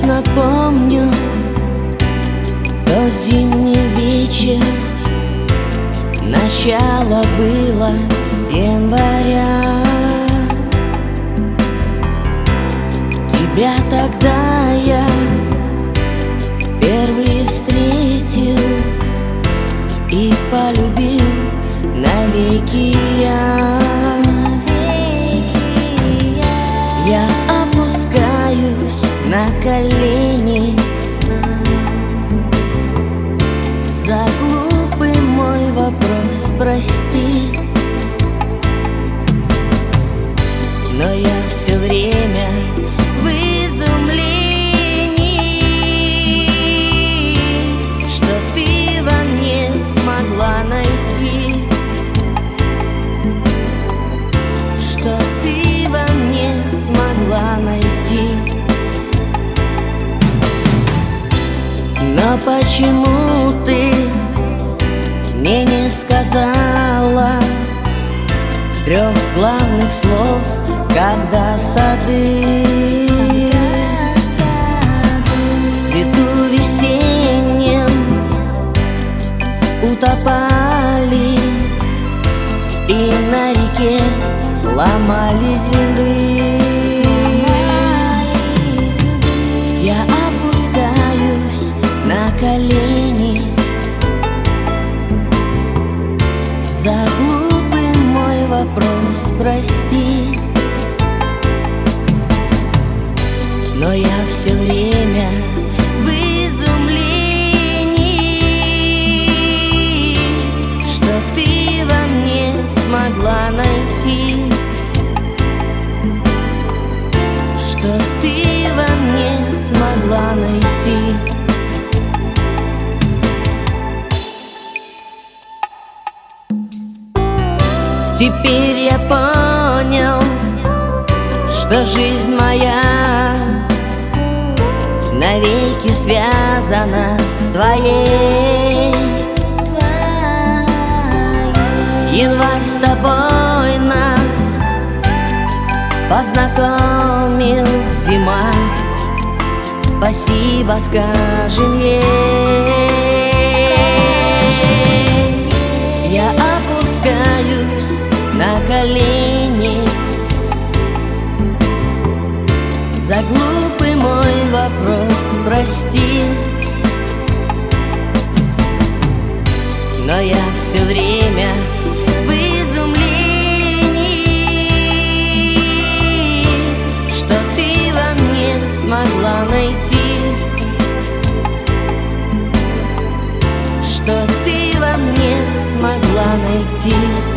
ясно помню тот зимний вечер, начало было января. Тебя тогда я впервые встретил и полюбил навеки я. Я опускаюсь на колени за глупый мой вопрос, прости. Но я все время в изумлении, что ты во мне смогла найти, что ты во мне смогла найти. Но почему ты мне не сказала 3 главных слов, когда сады в цвету весеннем утопали, и на реке ломались льды? Я опускаюсь на колени за глупый мой вопрос, прости. Но я все время в изумлении, что ты во мне смогла найти, что ты во мне смогла найти. Теперь я понял, что жизнь моя навеки связана с твоей. Январь с тобой нас познакомил, зима, спасибо скажем ей. Я опускаюсь на колени за глупый мой вопрос, прости. Но я все время в изумлении, что ты во мне смогла найти, что ты во мне смогла найти.